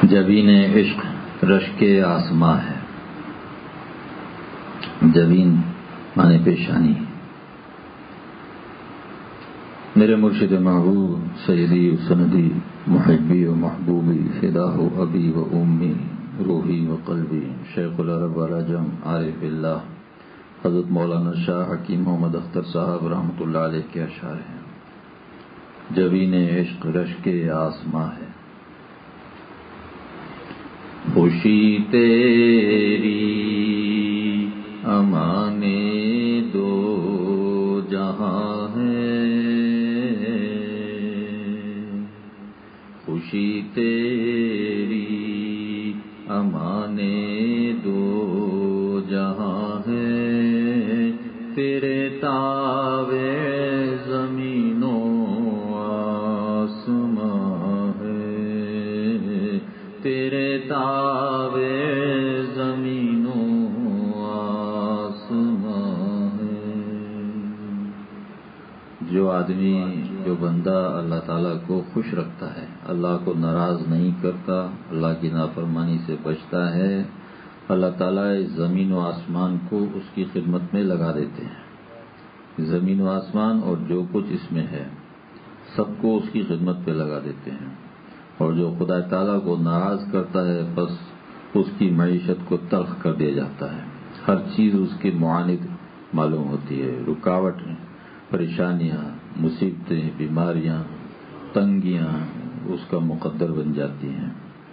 جبین عشق رشک آسماں ہے. جبین معنی پیشانی. میرے مرشد محبوب سیدی و سندی محبی و محبوبی فداہ و ابی و امی روحی و قلبی شیخ العرب والعجم عارف اللہ حضرت مولانا شاہ حکیم محمد اختر صاحب رحمۃ اللہ علیہ کے اشعار ہیں. جبین عشق رشک آسماں ہے. خوشی تیری امان دو جہاں ہے. خوشی تیری امان دو جہاں ہے. تیرے تابع زمین و آسماں ہے. تیرے تابع زمین و آسماں ہے. جو آدمی جو بندہ اللہ تعالیٰ کو خوش رکھتا ہے، اللہ کو ناراض نہیں کرتا، اللہ کی نافرمانی سے بچتا ہے، اللہ تعالیٰ اس زمین و آسمان کو اس کی خدمت میں لگا دیتے ہیں. زمین و آسمان اور جو کچھ اس میں ہے سب کو اس کی خدمت پہ لگا دیتے ہیں. اور جو خدا تعالیٰ کو ناراض کرتا ہے بس اس کی معیشت کو تلخ کر دیا جاتا ہے. ہر چیز اس کی معاند معلوم ہوتی ہے. رکاوٹ، پریشانیاں، مصیبتیں، بیماریاں، تنگیاں اس کا مقدر بن جاتی ہیں.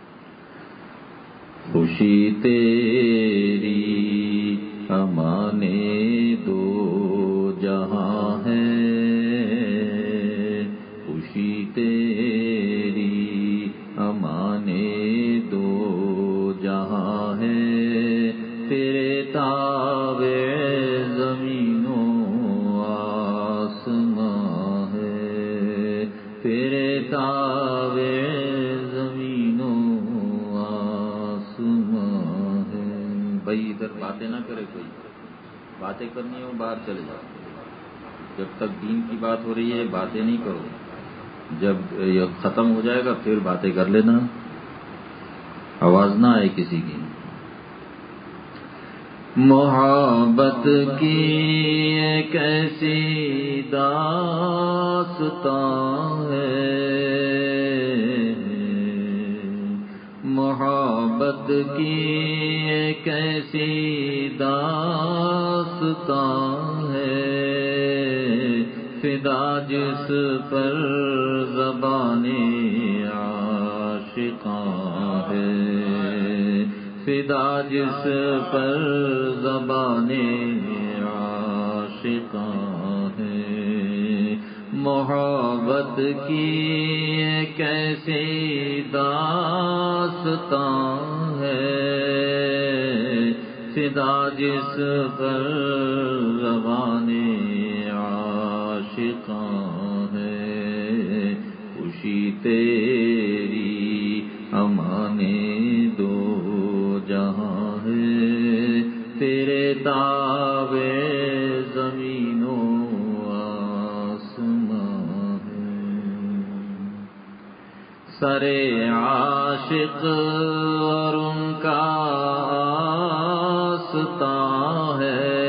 خوشی تیری امان دو جہاں ہے. خوشی تیری امان دو جہاں ہے. تیرے تابع زمین و آسماں ہے. تیرے تابع زمین و آسماں ہے. بھائی ادھر باتیں نہ کرے، کوئی باتیں کرنی ہو باہر چلے جاؤ. جب تک دین کی بات ہو رہی ہے باتیں نہیں کرو. جب یہ ختم ہو جائے گا پھر باتیں کر لینا، آواز نہ آئے کسی کی. محبت کی ایک ایسی داستان ہے. محبت کی ایک ایسی داستان ہے. فدا جس پر زبان عاشقاں ہے. فدا جس پر زبان عاشقاں ہے. محبت کی ایک ایسی داستان ہے. فدا جس پر زبان عاشقاں ہے. خوشی تیری امان دو جہاں ہے. تیرے تابع زمین و آسماں ہے. سرے عاشق اور ان کا آستاں ہے.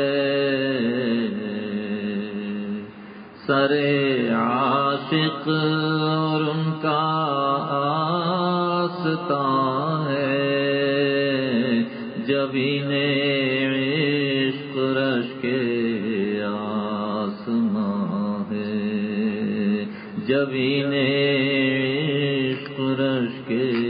سرے عاشق اور ان کا آستاں ہے. جبین عشق رشک آسماں ہے. جبین عشق رشک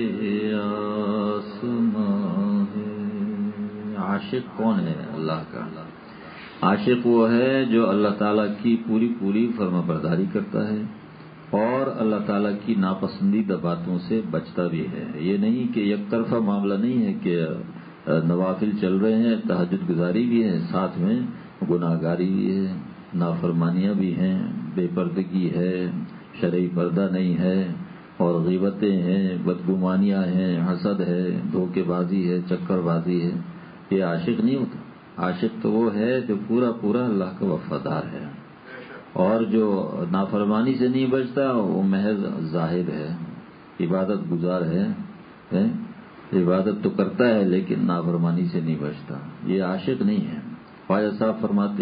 آسماں ہے. عاشق کون ہے؟ اللہ کا عاشق وہ ہے جو اللہ تعالیٰ کی پوری فرما برداری کرتا ہے اور اللہ تعالیٰ کی ناپسندیدہ باتوں سے بچتا بھی ہے. یہ نہیں کہ یک طرفہ معاملہ نہیں ہے کہ نوافل چل رہے ہیں، تہجد گزاری بھی ہے، ساتھ میں گناہ گاری بھی ہے، نافرمانیاں بھی ہیں، بے پردگی ہے، شرعی پردہ نہیں ہے، اور غیبتیں ہیں، بدگمانیاں ہیں، حسد ہے، دھوکے بازی ہے، چکر بازی ہے. یہ عاشق نہیں ہوتا. عاشق تو وہ ہے جو پورا اللہ کا وفادار ہے، اور جو نافرمانی سے نہیں بچتا وہ محض زاہد ہے، عبادت گزار ہے، عبادت تو کرتا ہے لیکن نافرمانی سے نہیں بچتا، یہ عاشق نہیں ہے۔ خواجہ صاحب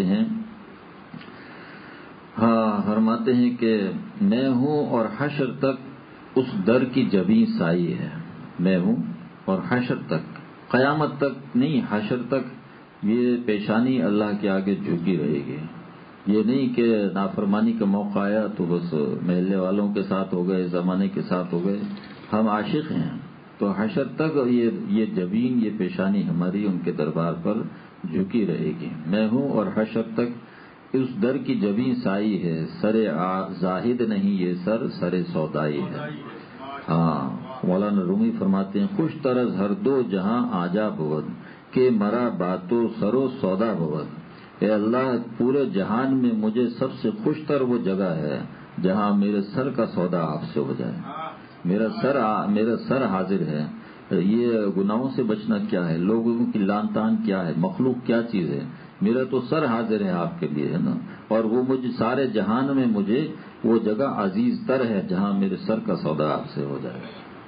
فرماتے ہیں کہ میں ہوں اور حشر تک اس در کی جبیں سائی ہے، میں ہوں اور حشر تک، قیامت تک نہیں حشر تک یہ پیشانی اللہ کے آگے جھکی رہے گی۔ یہ نہیں کہ نافرمانی کا موقع آیا تو بس محلے والوں کے ساتھ ہو گئے، زمانے کے ساتھ ہو گئے، ہم عاشق ہیں تو حشر تک یہ جبین، یہ پیشانی ہماری ان کے دربار پر جھکی رہے گی۔ میں ہوں اور حشر تک اس در کی جبیں سائی ہے، سر زاہد نہیں یہ سر سودائی ہے۔ مولانا رومی فرماتے ہیں خوش طرز ہر دو جہاں آجا بود کہ مرا باتو سرو سودا بود۔ اے اللہ پورے جہان میں مجھے سب سے خوش تر وہ جگہ ہے جہاں میرے سر کا سودا آپ سے ہو جائے۔ میرا سر حاضر ہے، یہ گناہوں سے بچنا کیا ہے، لوگوں کی لان تان کیا ہے، مخلوق کیا چیز ہے، میرا تو سر حاضر ہے آپ کے لیے، ہے نا، اور وہ مجھے سارے جہان میں مجھے وہ جگہ عزیز تر ہے جہاں میرے سر کا سودا آپ سے ہو جائے۔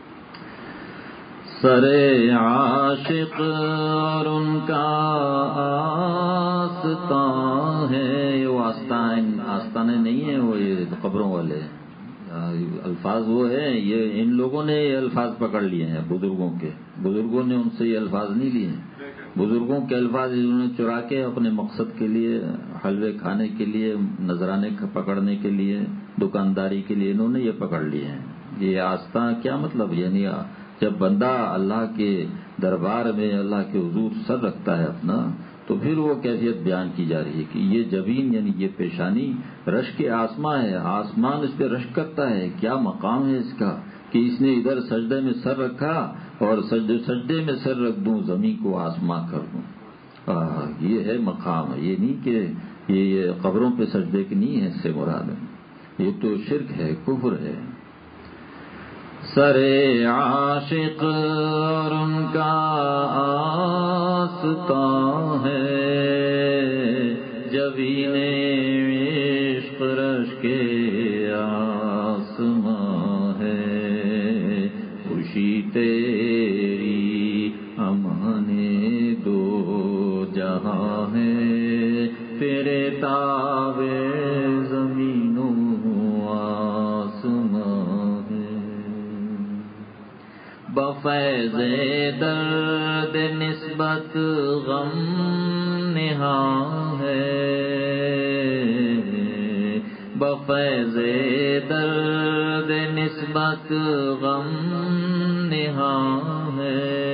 سر عاشق اور ان کا آستان ہے، وہ آستانے نہیں ہیں، وہ یہ قبروں والے الفاظ وہ ہیں، یہ ان لوگوں نے یہ الفاظ پکڑ لیے ہیں بزرگوں نے ان سے یہ الفاظ نہیں لیے ہیں۔ بزرگوں کے الفاظ انہوں نے چرا کے اپنے مقصد کے لیے، حلوے کھانے کے لیے، نذرانے پکڑنے کے لیے، دکانداری کے لیے انہوں نے یہ پکڑ لیے ہیں۔ یہ آستہ کیا مطلب، یعنی جب بندہ اللہ کے دربار میں اللہ کے حضور سر رکھتا ہے اپنا تو پھر وہ کیفیت بیان کی جا رہی ہے کہ یہ جبین یعنی یہ پیشانی رشک آسماں ہے، آسمان اس پہ رشک کرتا ہے۔ کیا مقام ہے اس کا کہ اس نے ادھر سجدے میں سر رکھا اور سجدے میں سر رکھ دوں زمین کو آسماں کر دوں۔ یہ ہے مقام، یہ نہیں کہ یہ قبروں پہ سجدے کی نہیں ہے، اس سے مراد ہے، یہ تو شرک ہے، کفر ہے۔ سر عاشق اور ان کا آستان ہے، جبین عشق رشک آسماں ہے، خوشی تیری امان دو جہاں ہے، تیرے تابع زمین و آسماں ہے۔ بفیض درد نسبت غم نہاں ہے، بفیض درد نسبت غم نہاں ہے،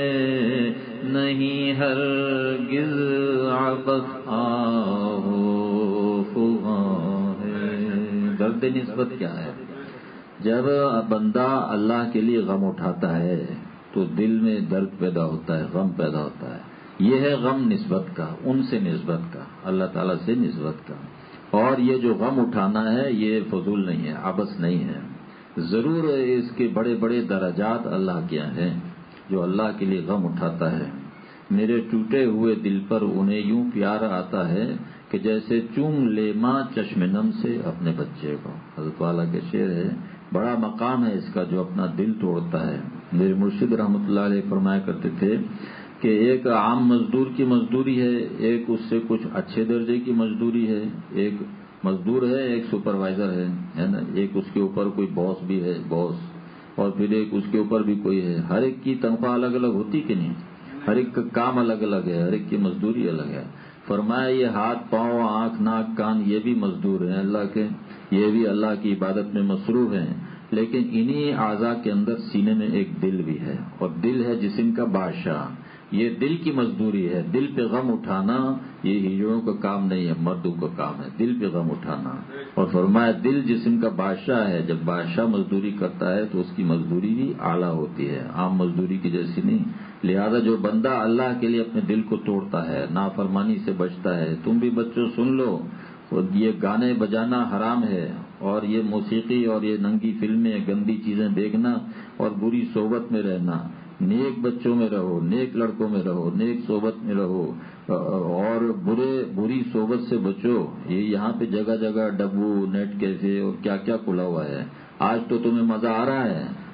نہیں ہرگز عبث آہو فغاں ہے۔ درد نسبت کیا ہے؟ جب بندہ اللہ کے لیے غم اٹھاتا ہے تو دل میں درد پیدا ہوتا ہے، غم پیدا ہوتا ہے، یہ ہے غم نسبت کا، ان سے نسبت کا، اللہ تعالیٰ سے نسبت کا۔ اور یہ جو غم اٹھانا ہے یہ فضول نہیں ہے، عبث نہیں ہے، ضرور اس کے بڑے بڑے درجات اللہ کے ہیں۔ جو اللہ کے لیے غم اٹھاتا ہے، میرے ٹوٹے ہوئے دل پر انہیں یوں پیار آتا ہے کہ جیسے چوم لے ماں چشم نم سے اپنے بچے کو۔ حضرت والا کے شعر ہے، بڑا مقام ہے اس کا جو اپنا دل توڑتا ہے۔ میرے مرشد رحمۃ اللہ علیہ فرمایا کرتے تھے کہ ایک عام مزدور کی مزدوری ہے، ایک اس سے کچھ اچھے درجے کی مزدوری ہے، ایک مزدور ہے، ایک سپروائزر ہے نا، ایک اس کے اوپر کوئی باس بھی ہے، باس، اور پھر ایک اس کے اوپر بھی کوئی ہے۔ ہر ایک کی تنخواہ الگ الگ ہوتی کہ نہیں، ہر ایک کا کام الگ الگ ہے، ہر ایک کی مزدوری الگ ہے۔ فرمایا یہ ہاتھ پاؤں آنکھ ناک کان یہ بھی مزدور ہیں اللہ کے، یہ بھی اللہ کی عبادت میں مصروف ہیں، لیکن انہی اعضاء کے اندر سینے میں ایک دل بھی ہے، اور دل ہے جسم کا بادشاہ۔ یہ دل کی مزدوری ہے، دل پہ غم اٹھانا یہ ہجڑوں کا کام نہیں ہے، مردوں کا کام ہے دل پہ غم اٹھانا۔ اور فرمایا دل جسم کا بادشاہ ہے، جب بادشاہ مزدوری کرتا ہے تو اس کی مزدوری بھی اعلیٰ ہوتی ہے، عام مزدوری کی جیسی نہیں۔ لہذا جو بندہ اللہ کے لیے اپنے دل کو توڑتا ہے، نافرمانی سے بچتا ہے، تم بھی بچوں سن لو، یہ گانے بجانا حرام ہے، اور یہ موسیقی اور یہ ننگی فلمیں، گندی چیزیں دیکھنا اور بری صحبت میں رہنا، نیک بچوں میں رہو، نیک لڑکوں میں رہو، نیک صحبت میں رہو، اور بری صحبت سے بچو۔ یہ یہاں پہ جگہ جگہ ڈبو، نیٹ کیفے اور کیا کیا کھلا ہوا ہے۔ آج تو تمہیں مزہ آ رہا ہے،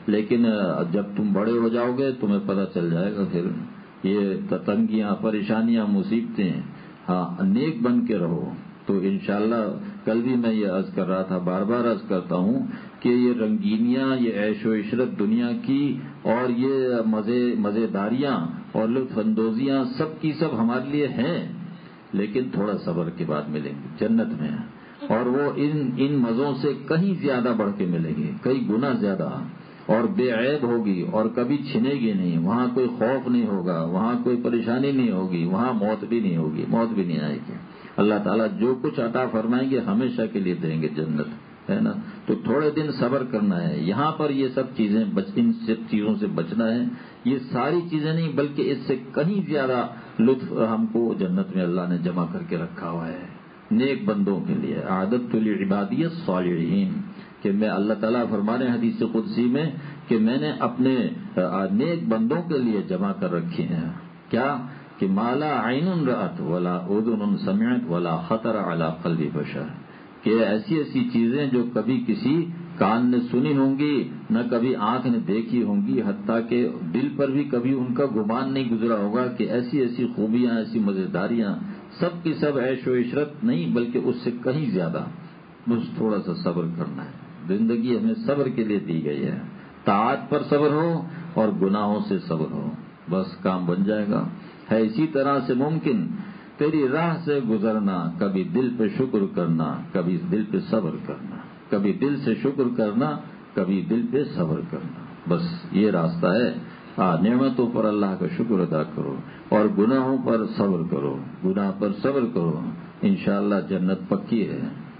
لیکن جب تم بڑے ہو جاؤ گے تمہیں پتہ چل جائے گا پھر یہ تنگیاں پریشانیاں مصیبتیں. ہاں نیک بن کے رہو تو انشاءاللہ. کل بھی میں یہ عرض کر رہا تھا، بار بار عرض کرتا ہوں کہ یہ رنگینیاں، یہ عیش و عشرت دنیا کی اور یہ مزیداریاں اور لطف اندوزیاں سب کی سب ہمارے لیے ہیں، لیکن تھوڑا صبر کے بعد ملیں گے جنت میں، اور وہ ان مزوں سے کہیں زیادہ بڑھ کے ملیں گے، کئی گنا زیادہ، اور بے عیب ہوگی اور کبھی چھنے گی نہیں. وہاں کوئی خوف نہیں ہوگا، وہاں کوئی پریشانی نہیں ہوگی، وہاں موت بھی نہیں ہوگی، موت بھی نہیں آئے گی. اللہ تعالیٰ جو کچھ عطا فرمائیں گے ہمیشہ کے لیے دیں گے جنت، ہے نا. تو تھوڑے دن صبر کرنا ہے. یہاں پر یہ سب چیزیں ان سب چیزوں سے بچنا ہے. یہ ساری چیزیں نہیں بلکہ اس سے کہیں زیادہ لطف ہم کو جنت میں اللہ نے جمع کر کے رکھا ہوا ہے نیک بندوں کے لیے. عادت لعبادی الصالحین، کہ میں اللہ تعالیٰ فرما رہے ہیں حدیث قدسی میں کہ میں نے اپنے نیک بندوں کے لیے جمع کر رکھے ہیں. کیا کہ مالا عین رأت ولا اذن سمعت ولا خطر علی قلب بشر، کہ ایسی چیزیں جو کبھی کسی کان نے سنی ہوں گی، نہ کبھی آنکھ نے دیکھی ہوں گی، حتیٰ کہ دل پر بھی کبھی ان کا گمان نہیں گزرا ہوگا کہ ایسی خوبیاں، ایسی مزیداریاں، سب کی سب عیش و عشرت نہیں بلکہ اس سے کہیں زیادہ. بس تھوڑا سا صبر کرنا ہے. زندگی ہمیں صبر کے لیے دی گئی ہے. طاعت پر صبر ہو اور گناہوں سے صبر ہو، بس کام بن جائے گا. ہے اسی طرح سے ممکن تیری راہ سے گزرنا، کبھی دل پہ شکر کرنا، کبھی دل پہ صبر کرنا، کبھی دل سے شکر کرنا، کبھی دل پہ صبر کرنا. بس یہ راستہ ہے. نعمتوں پر اللہ کا شکر ادا کرو اور گناہوں پر صبر کرو، گناہ پر صبر کرو، انشاءاللہ جنت پکی ہے.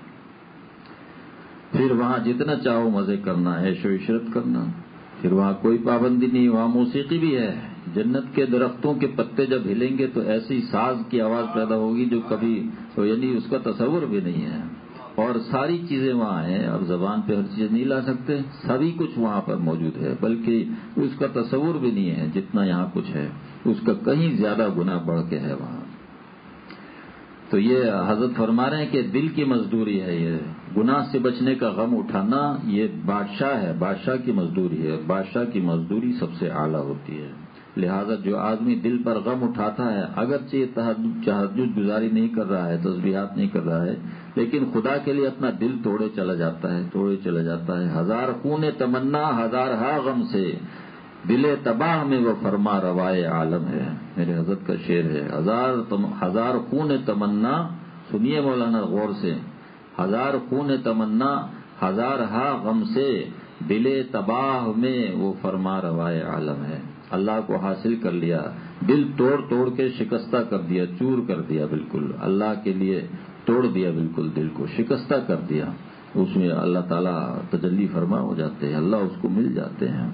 پھر وہاں جتنا چاہو مزے کرنا، عیش و عشرت کرنا. پھر وہاں کوئی پابندی نہیں، وہاں موسیقی بھی ہے. جنت کے درختوں کے پتے جب ہلیں گے تو ایسی ساز کی آواز پیدا ہوگی جو کبھی یعنی اس کا تصور بھی نہیں ہے. اور ساری چیزیں وہاں ہیں. اب زبان پہ ہر چیز نہیں لا سکتے، سبھی کچھ وہاں پر موجود ہے، بلکہ اس کا تصور بھی نہیں ہے جتنا یہاں کچھ ہے، اس کا کہیں زیادہ گنا بڑھ کے ہے وہاں. تو یہ حضرت فرما رہے ہیں کہ دل کی مزدوری ہے، یہ گناہ سے بچنے کا غم اٹھانا، یہ بادشاہ ہے، بادشاہ کی مزدوری ہے. بادشاہ کی مزدوری سب سے اعلیٰ ہوتی ہے. لہذا جو آدمی دل پر غم اٹھاتا ہے، اگرچہ یہ تہجد گزاری نہیں کر رہا ہے، تسبیحات نہیں کر رہا ہے، لیکن خدا کے لیے اپنا دل توڑے چلا جاتا ہے. ہزار خون تمنا ہزار ہا غم سے، دل تباہ میں وہ فرما روائے عالم ہے. میرے حضرت کا شعر ہے. ہزار خون تمنا، سنیے مولانا غور سے، ہزار خون تمنا ہزار ہا غم سے، دل تباہ میں وہ فرما روائے عالم ہے. اللہ کو حاصل کر لیا، دل توڑ کے شکستہ کر دیا، چور کر دیا، بالکل اللہ کے لیے توڑ دیا، بالکل دل کو شکستہ کر دیا. اس میں اللہ تعالیٰ تجلی فرما ہو جاتے ہیں، اللہ اس کو مل جاتے ہیں.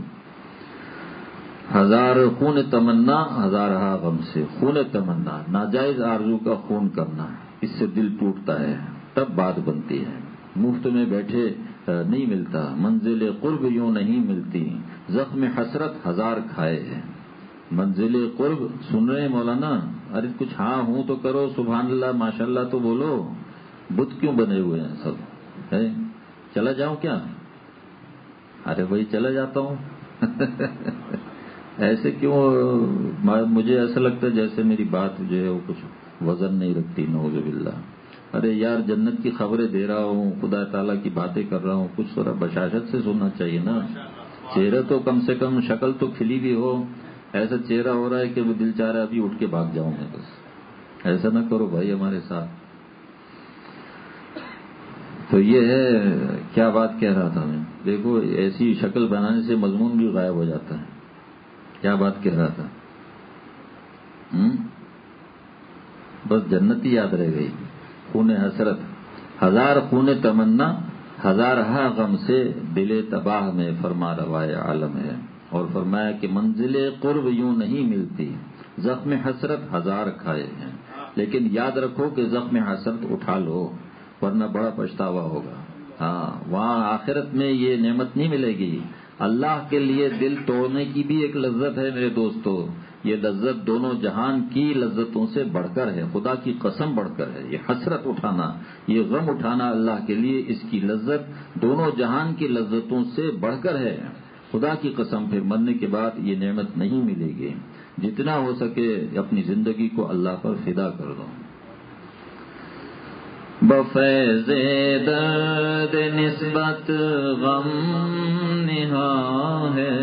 ہزار خون تمنا ہزار ہا غم سے. خون تمنا ناجائز آرزو کا خون کرنا، اس سے دل ٹوٹتا ہے، تب بات بنتی ہے. مفت میں بیٹھے نہیں ملتا، منزل قرب یوں نہیں ملتی، زخم حسرت ہزار کھائے ہیں. منزل قرب سن رہے ہیں مولانا؟ ارے کچھ ہاں ہوں تو کرو، سبحان اللہ ماشاء اللہ تو بولو. بت کیوں بنے ہوئے ہیں سب؟ ہے چلا جاؤں کیا؟ ارے بھائی چلا جاتا ہوں. ایسے کیوں؟ مجھے ایسا لگتا ہے جیسے میری بات جو ہے وہ کچھ وزن نہیں رکھتی، نعوذ باللہ. ارے یار جنت کی خبریں دے رہا ہوں، خدا تعالیٰ کی باتیں کر رہا ہوں، کچھ تھوڑا بشاشت سے سننا چاہیے نا. چہرہ تو کم سے کم شکل تو کھلی بھی ہو. ایسا چہرہ ہو رہا ہے کہ وہ دل چاہ رہا ہے ابھی اٹھ کے بھاگ جاؤں میں. بس ایسا نہ کرو بھائی ہمارے ساتھ. تو یہ ہے، کیا بات کہہ رہا تھا میں؟ دیکھو ایسی شکل بنانے سے مضمون بھی غائب ہو جاتا ہے. کیا بات کہہ رہا تھا؟ بس جنت ہی یاد رہ گئی. خون حسرت ہزار خون تمنا ہزار ہا غم سے، دل تباہ میں فرما روائے عالم ہے. اور فرمایا کہ منزل قرب یوں نہیں ملتی، زخم حسرت ہزار کھائے ہیں. لیکن یاد رکھو کہ زخم حسرت اٹھا لو ورنہ بڑا پچھتاوا ہوگا. ہاں وہاں آخرت میں یہ نعمت نہیں ملے گی. اللہ کے لیے دل توڑنے کی بھی ایک لذت ہے میرے دوستو. یہ لذت دونوں جہان کی لذتوں سے بڑھ کر ہے، خدا کی قسم بڑھ کر ہے. یہ حسرت اٹھانا، یہ غم اٹھانا اللہ کے لیے، اس کی لذت دونوں جہان کی لذتوں سے بڑھ کر ہے. خدا کی قسم پھر مرنے کے بعد یہ نعمت نہیں ملے گی. جتنا ہو سکے اپنی زندگی کو اللہ پر فدا کر دو. بفیض درد نسبت غم نہا ہے،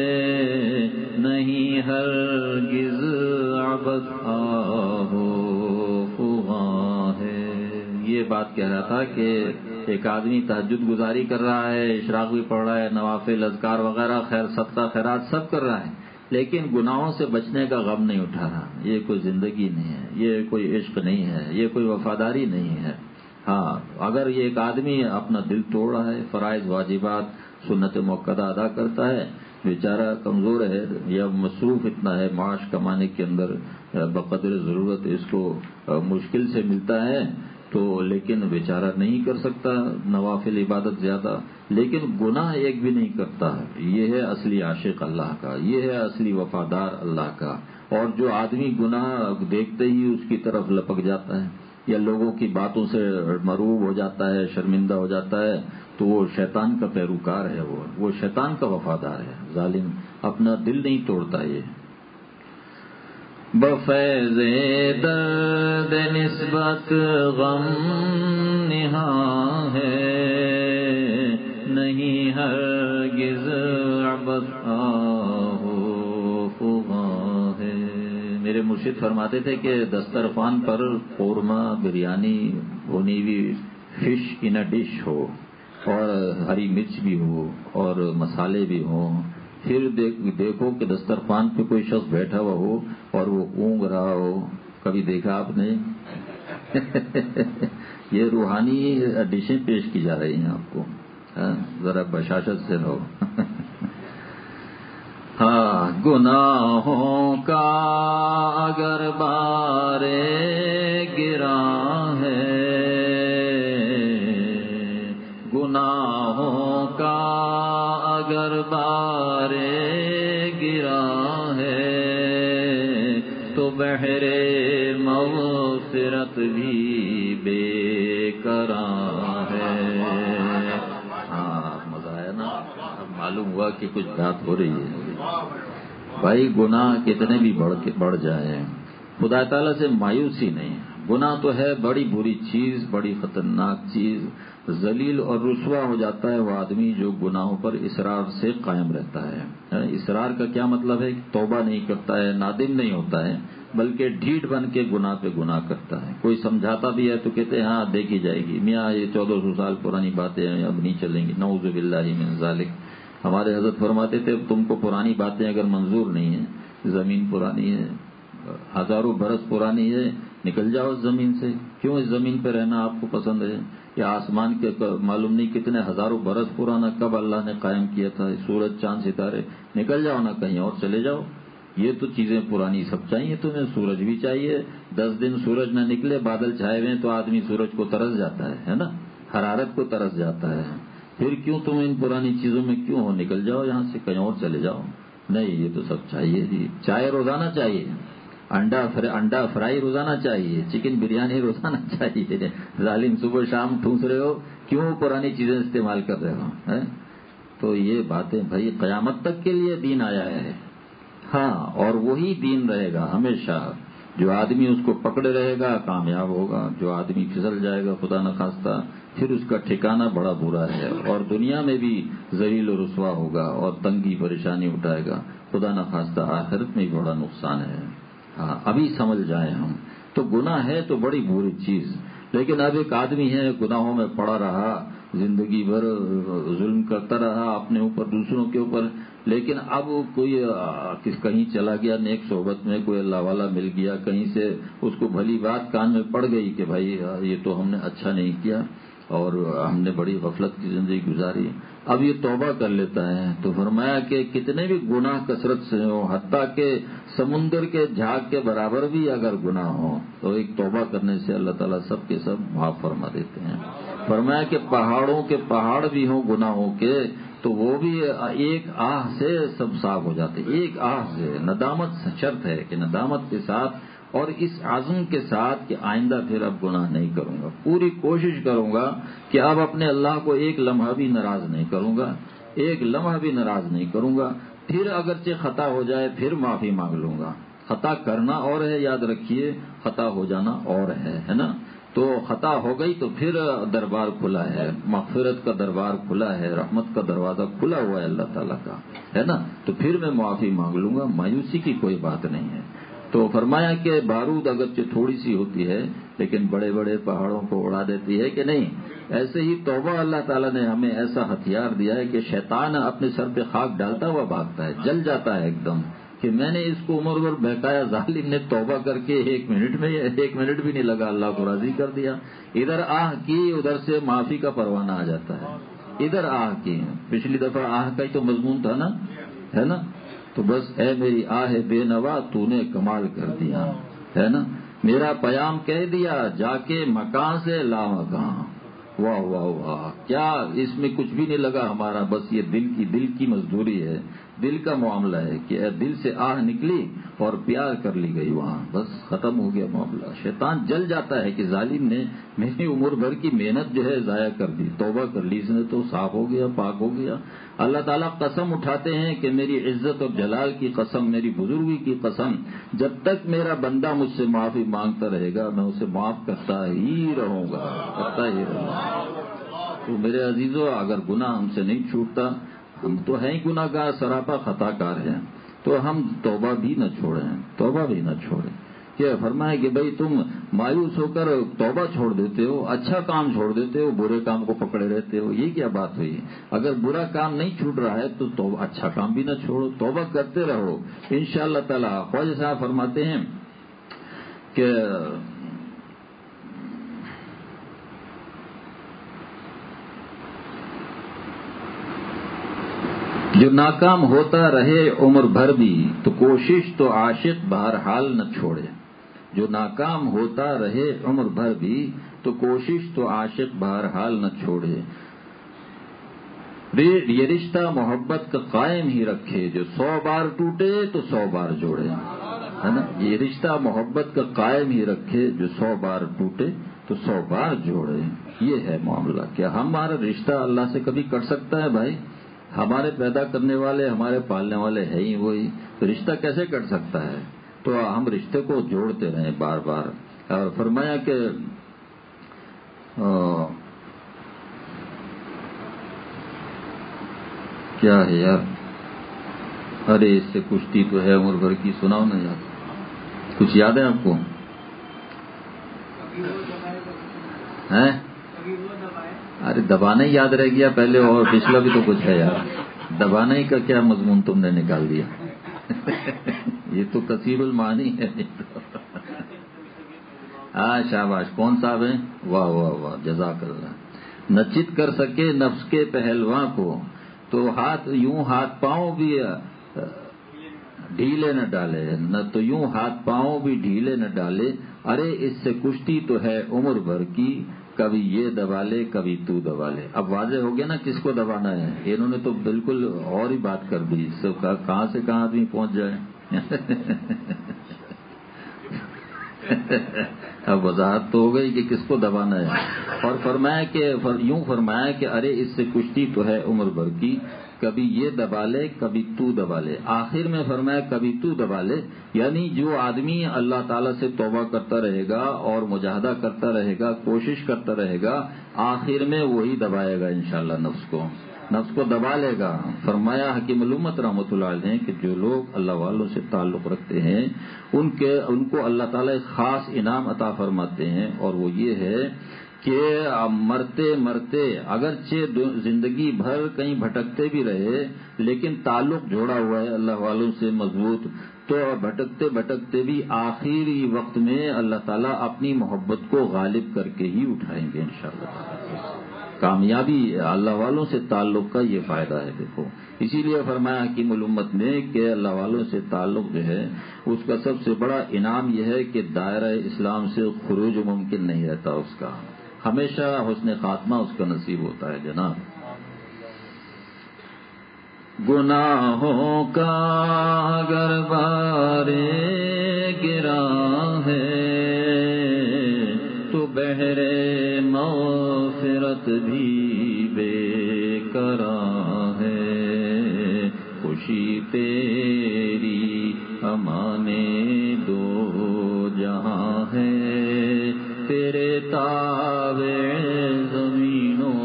نہیں ہرگز عبث آہو فغاں ہے. یہ بات کہہ رہا تھا کہ ایک آدمی تہجد گزاری کر رہا ہے، اشراق بھی پڑھ رہا ہے، نوافل اذکار وغیرہ خیر صدقہ خیرات سب کر رہا ہے، لیکن گناہوں سے بچنے کا غم نہیں اٹھا رہا. یہ کوئی زندگی نہیں ہے، یہ کوئی عشق نہیں ہے، یہ کوئی وفاداری نہیں ہے. ہاں اگر یہ ایک آدمی اپنا دل توڑ رہا ہے، فرائض واجبات سنت موقدہ ادا کرتا ہے، بیچارہ کمزور ہے یا مصروف اتنا ہے معاش کمانے کے اندر بقدر ضرورت اس کو مشکل سے ملتا ہے، تو لیکن بیچارہ نہیں کر سکتا نوافل عبادت زیادہ، لیکن گناہ ایک بھی نہیں کرتا. یہ ہے اصلی عاشق اللہ کا، یہ ہے اصلی وفادار اللہ کا. اور جو آدمی گناہ دیکھتے ہی اس کی طرف لپک جاتا ہے یا لوگوں کی باتوں سے مروب ہو جاتا ہے، شرمندہ ہو جاتا ہے، تو وہ شیطان کا پیروکار ہے، وہ شیطان کا وفادار ہے. ظالم اپنا دل نہیں توڑتا. یہ بفیض درد نسبت غم نہا ہے، نہیں ہرگز عبث آہو فغاں ہے. میرے مرشد فرماتے تھے کہ دسترخوان پر قورمہ، بریانی، بھونی ہوئی فش ان اے ڈش ہو اور ہری مرچ بھی ہو اور مسالے بھی ہوں، پھر دیکھو کہ دسترخوان پہ کوئی شخص بیٹھا ہوا ہو اور وہ اونگ رہا ہو. کبھی دیکھا آپ نے؟ یہ روحانی ڈشیں پیش کی جا رہی ہیں آپ کو. ذرا بشاشت سے رہو. ہاں گناہوں کا اگر بارے گراں ہے، گناہوں کا اگر بارے گراں ہے، تو بحر مغفرت بھی بے کراں ہے. ہاں مزہ آیا نا؟ اب معلوم ہوا کہ کچھ بات ہو رہی ہے. بھائی گناہ کتنے بھی بڑھ جائیں، خدا تعالیٰ سے مایوسی نہیں. گناہ تو ہے بڑی بری چیز، بڑی خطرناک چیز. ذلیل اور رسوا ہو جاتا ہے وہ آدمی جو گناہوں پر اصرار سے قائم رہتا ہے. اصرار کا کیا مطلب ہے؟ توبہ نہیں کرتا ہے، نادم نہیں ہوتا ہے، بلکہ ڈھیٹ بن کے گناہ پہ گناہ کرتا ہے. کوئی سمجھاتا بھی ہے تو کہتے ہیں ہاں دیکھی جائے گی، میاں یہ 1400 سال پرانی باتیں ہیں، اب نہیں چلیں گی. نعوذ باللہ من ذالک. ہمارے حضرت فرماتے تھے تم کو پرانی باتیں اگر منظور نہیں ہیں، زمین پرانی ہے، ہزاروں برس پرانی ہے، نکل جاؤ اس زمین سے. کیوں اس زمین پہ رہنا آپ کو پسند ہے؟ یا آسمان کے معلوم نہیں کتنے ہزاروں برس پرانا کب اللہ نے قائم کیا تھا، سورج چاند ستارے. نکل جاؤ نا کہیں اور چلے جاؤ. یہ تو چیزیں پرانی سب چاہیے تمہیں. سورج بھی چاہیے. 10 دن سورج نہ نکلے، بادل چھائے ہوئے تو آدمی سورج کو ترس جاتا ہے نا، حرارت کو ترس جاتا ہے. پھر کیوں تم ان پرانی چیزوں میں کیوں ہو؟ نکل جاؤ یہاں سے، کہیں اور چلے جاؤ. نہیں یہ تو سب چاہیے جی. چائے روزانہ چاہیے، انڈا فرائی روزانہ چاہیے، چکن بریانی روزانہ چاہیے. ظالم صبح شام ٹھوس رہے ہو، کیوں پرانی چیزیں استعمال کر رہے ہو؟ تو یہ باتیں بھائی قیامت تک کے لیے دین آیا ہے. ہاں اور وہی دین رہے گا ہمیشہ. جو آدمی اس کو پکڑے رہے گا کامیاب ہوگا، جو آدمی پھسل جائے گا خدا نخواستہ پھر اس کا ٹھکانہ بڑا برا ہے، اور دنیا میں بھی ذلیل و رسوا ہوگا اور تنگی پریشانی اٹھائے گا. خدا نخواستہ آخرت میں بڑا نقصان ہے. ہاں ابھی سمجھ جائیں ہم. تو گناہ ہے تو بڑی بری چیز، لیکن اب ایک آدمی ہے گناہوں میں پڑا رہا، زندگی بھر ظلم کرتا رہا اپنے اوپر دوسروں کے اوپر، لیکن اب کوئی کہیں چلا گیا نیک صحبت میں، کوئی اللہ والا مل گیا، کہیں سے اس کو بھلی بات کان میں پڑ گئی کہ بھائی یہ تو ہم نے اچھا نہیں کیا اور ہم نے بڑی غفلت کی زندگی گزاری. اب یہ توبہ کر لیتا ہے تو فرمایا کہ کتنے بھی گناہ کثرت سے ہو، حتیٰ کہ سمندر کے جھاگ کے برابر بھی اگر گناہ ہو تو ایک توبہ کرنے سے اللہ تعالیٰ سب کے سب معاف فرما دیتے ہیں. فرمایا کہ پہاڑوں کے پہاڑ بھی ہوں گناہوں کے تو وہ بھی ایک آہ سے سب صاف ہو جاتے. ایک آہ سے. ندامت شرط ہے کہ ندامت کے ساتھ اور اس عزم کے ساتھ کہ آئندہ پھر اب گناہ نہیں کروں گا، پوری کوشش کروں گا کہ اب اپنے اللہ کو ایک لمحہ بھی ناراض نہیں کروں گا. ایک لمحہ بھی ناراض نہیں کروں گا. پھر اگرچہ خطا ہو جائے پھر معافی مانگ لوں گا. خطا کرنا اور ہے، یاد رکھیے، خطا ہو جانا اور ہے نا. تو خطا ہو گئی تو پھر دربار کھلا ہے، مغفرت کا دربار کھلا ہے، رحمت کا دروازہ کھلا ہوا ہے اللہ تعالیٰ کا، ہے نا. تو پھر میں معافی مانگ لوں گا، مایوسی کی کوئی بات نہیں ہے. تو فرمایا کہ بارود اگرچہ تھوڑی سی ہوتی ہے لیکن بڑے بڑے پہاڑوں کو اڑا دیتی ہے کہ نہیں. ایسے ہی توبہ اللہ تعالیٰ نے ہمیں ایسا ہتھیار دیا ہے کہ شیطان اپنے سر پہ خاک ڈالتا ہوا بھاگتا ہے، جل جاتا ہے ایک دم کہ میں نے اس کو عمر بھر بہکایا، ظالم نے توبہ کر کے ایک منٹ بھی نہیں لگا اللہ کو راضی کر دیا. ادھر آہ کی، ادھر سے معافی کا پروانہ آ جاتا ہے. ادھر آہ کی، پچھلی دفعہ آہ کا ہی تو مضمون تھا نا، ہے نا. تو بس اے میری آہ بے نوا تو نے کمال کر دیا، ہے نا. میرا پیام کہہ دیا جا کے مکان سے لا مکان. واہ واہ واہ، کیا اس میں کچھ بھی نہیں لگا ہمارا، بس یہ دل کی مزدوری ہے، دل کا معاملہ ہے کہ دل سے آہ نکلی اور پیار کر لی گئی، وہاں بس ختم ہو گیا معاملہ. شیطان جل جاتا ہے کہ ظالم نے میری عمر بھر کی محنت جو ہے ضائع کر دی، توبہ کر لی اس نے تو صاف ہو گیا، پاک ہو گیا. اللہ تعالیٰ قسم اٹھاتے ہیں کہ میری عزت اور جلال کی قسم، میری بزرگی کی قسم، جب تک میرا بندہ مجھ سے معافی مانگتا رہے گا میں اسے معاف کرتا ہی رہوں گا، کرتا ہی رہوں گا. تو میرے عزیزو، اگر گناہ ہم سے نہیں چھوٹتا، ہم تو ہیں ہی گناہ گار، سراپا خطا کار ہیں، تو ہم توبہ بھی نہ چھوڑیں. کیا فرمایا کہ بھئی تم مایوس ہو کر توبہ چھوڑ دیتے ہو، اچھا کام چھوڑ دیتے ہو، برے کام کو پکڑے رہتے ہو. یہ کیا بات ہوئی؟ اگر برا کام نہیں چھوٹ رہا ہے تو توبہ، اچھا کام بھی نہ چھوڑو، توبہ کرتے رہو انشاءاللہ تعالی. خواجہ صاحب فرماتے ہیں کہ جو ناکام ہوتا رہے عمر بھر بھی تو کوشش تو عاشق بہرحال نہ چھوڑے. جو ناکام ہوتا رہے عمر بھر بھی تو کوشش تو عاشق بہرحال نہ چھوڑے. یہ رشتہ محبت کا قائم ہی رکھے، جو 100 بار ٹوٹے تو 100 بار جوڑے، ہے نا. یہ رشتہ محبت کا قائم ہی رکھے، جو 100 بار ٹوٹے تو 100 بار جوڑے. یہ ہے معاملہ. کیا ہمارا رشتہ اللہ سے کبھی کٹ سکتا ہے بھائی؟ ہمارے پیدا کرنے والے، ہمارے پالنے والے ہے ہی وہی، تو رشتہ کیسے کٹ سکتا ہے؟ تو ہم رشتے کو جوڑتے رہیں بار بار. اور فرمایا کہ کیا ہے یار، ارے اس سے کشتی تو ہے عمر بھر کی، سناؤ نا یار، کچھ یاد ہے آپ کو؟ ہیں؟ ارے دبانا ہی یاد رہ گیا پہلے، اور پچھلا بھی تو کچھ ہے یار. دبانا ہی کا کیا مضمون تم نے نکال دیا؟ یہ تو کثیر المعانی ہے. ہاں شاباش، کون صاحب ہیں؟ واہ واہ واہ، جزاک اللہ. نہ چت کر سکے نفس کے پہلواں کو تو ہاتھ پاؤں بھی ڈھیلے نہ ڈالے، نہ تو یوں ہاتھ پاؤں بھی ڈھیلے نہ ڈالے. ارے اس سے کشتی تو ہے عمر بھر کی، کبھی یہ دبا لے کبھی تو دبا لے. اب واضح ہو گیا نا کس کو دبانا ہے. انہوں نے تو بالکل اور ہی بات کر دی، اس سے کہاں سے کہاں آدمی پہنچ جائے. اب وضاحت تو ہو گئی کہ کس کو دبانا ہے. اور فرمایا کہ یوں فرمایا کہ ارے اس سے کشتی تو ہے عمر بھر کی، کبھی یہ دبا لے کبھی تو دبا لے. آخر میں فرمایا کبھی تو دبا لے، یعنی جو آدمی اللہ تعالیٰ سے توبہ کرتا رہے گا اور مجاہدہ کرتا رہے گا، کوشش کرتا رہے گا، آخر میں وہی دبائے گا انشاءاللہ نفس کو دبا لے گا. فرمایا حکیم الامت رحمۃ اللہ علیہ کہ جو لوگ اللہ والوں سے تعلق رکھتے ہیں ان کو اللہ تعالیٰ ایک خاص انعام عطا فرماتے ہیں، اور وہ یہ ہے کہ مرتے مرتے اگرچہ زندگی بھر کہیں بھٹکتے بھی رہے لیکن تعلق جوڑا ہوا ہے اللہ والوں سے مضبوط، تو بھٹکتے بھٹکتے بھی آخری وقت میں اللہ تعالیٰ اپنی محبت کو غالب کر کے ہی اٹھائیں گے انشاءاللہ. کامیابی اللہ والوں سے تعلق کا یہ فائدہ ہے. دیکھو اسی لیے فرمایا حکیم الامت نے کہ اللہ والوں سے تعلق جو ہے اس کا سب سے بڑا انعام یہ ہے کہ دائرہ اسلام سے خروج ممکن نہیں رہتا، اس کا ہمیشہ حسن خاتمہ اس کا نصیب ہوتا ہے. جناب گناہوں کا اگر بار گرا ہے تو بحر مغفرت بھی بے قرار ہے. امانے دو جہاں ہے، تیرے تابع زمین و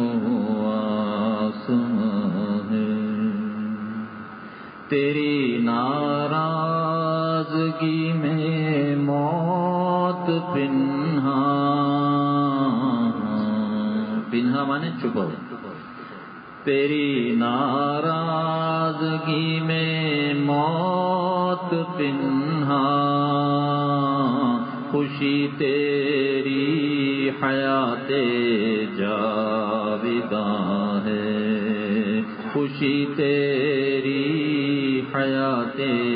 آسماں ہے، تیری ناراضگی میں موت پنہا، پنہا مانے چھپا، تیری ناراضگی میں موت پنہا، خوشی تیری حیات جاوداں ہے، خوشی تیری حیات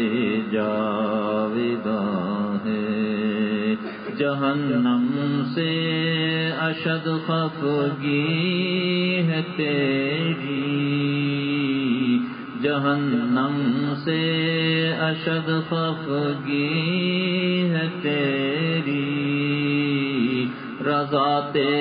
جاوداں ہے، جہنم سے اشد خفگی ہے تیری، جہنم سے اشد خفگی ہے تیری، رضا